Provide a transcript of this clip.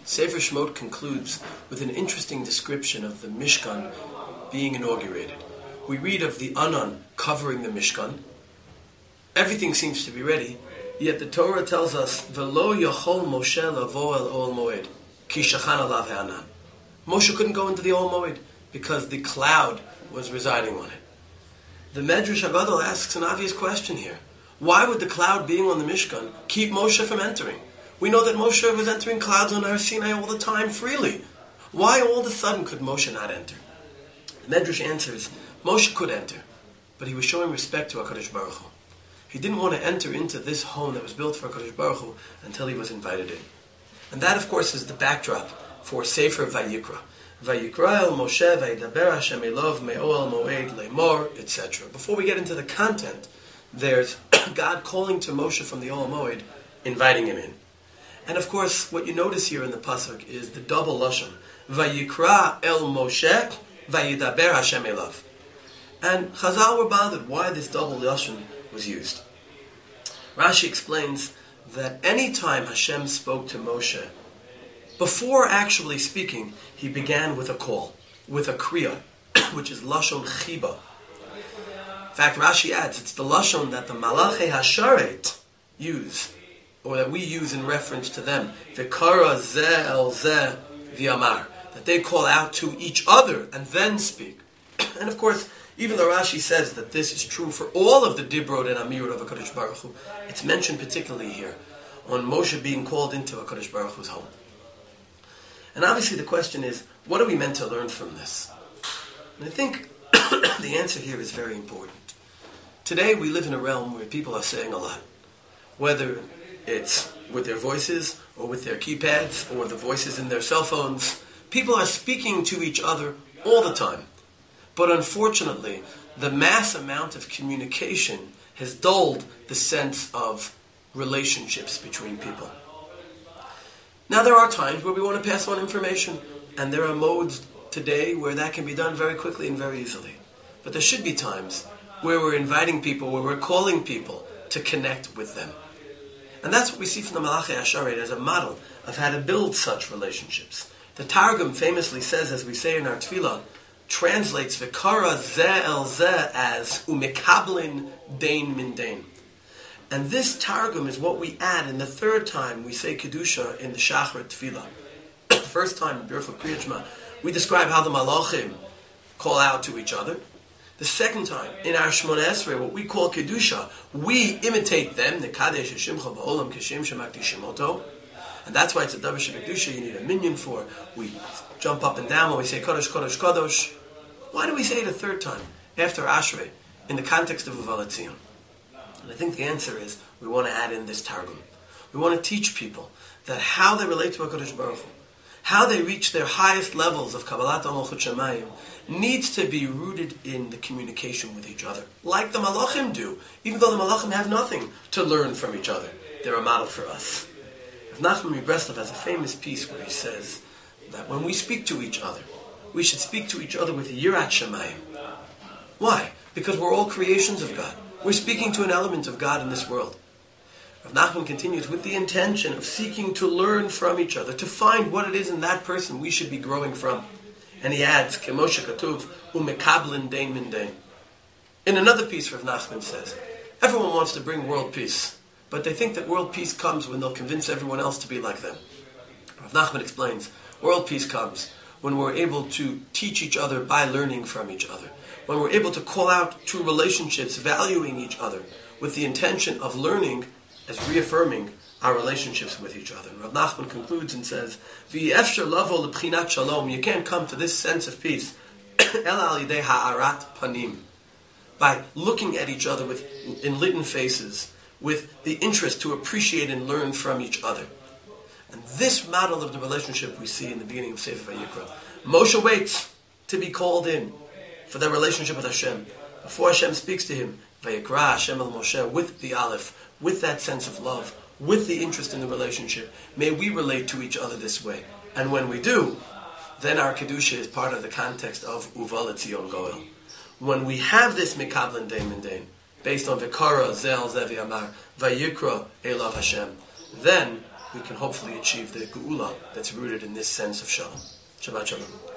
Sefer Shemot concludes with an interesting description of the Mishkan being inaugurated. We read of the Anan covering the Mishkan. Everything seems to be ready, yet the Torah tells us, "V'lo yachol Moshe lavo el Ol Moed, ki shachan alav ha'anan." Moshe couldn't go into the Ol Moed because the cloud was residing on it. The Medrash Hagadol asks an obvious question here. Why would the cloud being on the Mishkan keep Moshe from entering? We know that Moshe was entering clouds on Har Sinai all the time freely. Why all of a sudden could Moshe not enter? The Medrash answers, Moshe could enter, but he was showing respect to HaKadosh Baruch Hu. He didn't want to enter into this home that was built for HaKadosh Baruch Hu until he was invited in. And that, of course, is the backdrop for Sefer Vayikra. Vayikra el Moshe vayidaber Hashem elov me'oel moed le'mor, etc. Before we get into the content, there's God calling to Moshe from the Ol Moed, inviting him in. And of course, what you notice here in the pasuk is the double lashon, Vayikra el Moshe vayidaber Hashem elov. And Chazal were bothered why this double lashon was used. Rashi explains that any time Hashem spoke to Moshe, before actually speaking, he began with a call, with a kriya, which is lashon chiba. In fact, Rashi adds, it's the lashon that the Malachei Hasharet use, or that we use in reference to them. V'kara zeh el zeh v'amar. That they call out to each other and then speak. And of course, even though Rashi says that this is true for all of the Dibrot and Amirot of HaKadosh Baruch Hu, it's mentioned particularly here on Moshe being called into HaKadosh Baruch Hu's home. And obviously the question is, what are we meant to learn from this? And I think the answer here is very important. Today we live in a realm where people are saying a lot. Whether it's with their voices, or with their keypads, or the voices in their cell phones, people are speaking to each other all the time. But unfortunately, the mass amount of communication has dulled the sense of relationships between people. Now there are times where we want to pass on information, and there are modes today where that can be done very quickly and very easily. But there should be times where we're inviting people, where we're calling people to connect with them. And that's what we see from the Malachei Hasharet as a model of how to build such relationships. The Targum famously says, as we say in our Tefillah, translates V'kara zeh el zeh as umekablin dain min dain. And this Targum is what we add in the third time we say Kedusha in the Shachar Tefillah. The first time in Birchot Kriyat Shema, we describe how the Malachim call out to each other. The second time, in our Shemona Esrei, what we call Kedusha, we imitate them, Nekadesh Shimcha Ba'olam K'Shem Shemakti Shemoto. And that's why it's a Davar Shebekdusha, you need a minyan for. We jump up and down when we say Kadosh, Kadosh, Kadosh. Why do we say it a third time, after Ashrei, in the context of Uval Etzion? And I think the answer is, we want to add in this Targum. We want to teach people that how they relate to HaKadosh Baruch Hu, how they reach their highest levels of Kabbalat Malchut Shamayim, needs to be rooted in the communication with each other, like the Malachim do, even though the Malachim have nothing to learn from each other. They're a model for us. Nachman Breslov has a famous piece where he says that when we speak to each other, we should speak to each other with Yirat Shamayim. Why? Because we're all creations of God. We're speaking to an element of God in this world. Rav Nachman continues with the intention of seeking to learn from each other, to find what it is in that person we should be growing from. And he adds, Kemoshe Katuv, umekablin dain min dain. In another piece, Rav Nachman says, everyone wants to bring world peace, but they think that world peace comes when they'll convince everyone else to be like them. Rav Nachman explains, world peace comes when we're able to teach each other by learning from each other. When we're able to call out true relationships, valuing each other, with the intention of learning as reaffirming our relationships with each other. Rav Nachman concludes and says, V'yefshar lavo lebchinat shalom, you can't come to this sense of peace, el al yidei ha'arat panim, by looking at each other with enlightened faces, with the interest to appreciate and learn from each other. And this model of the relationship we see in the beginning of Sefer Vayikra. Moshe waits to be called in for their relationship with Hashem. Before Hashem speaks to him, Vayikra Hashem el Moshe, with the Aleph, with that sense of love, with the interest in the relationship, may we relate to each other this way. And when we do, then our Kedusha is part of the context of Uval Etzion Goel. When we have this Mekablin Dain Min Dain, based on V'kara Zel Zevi Amar, Vayikra Elav Hashem, then we can hopefully achieve the geula that's rooted in this sense of shalom. Shabbat shalom.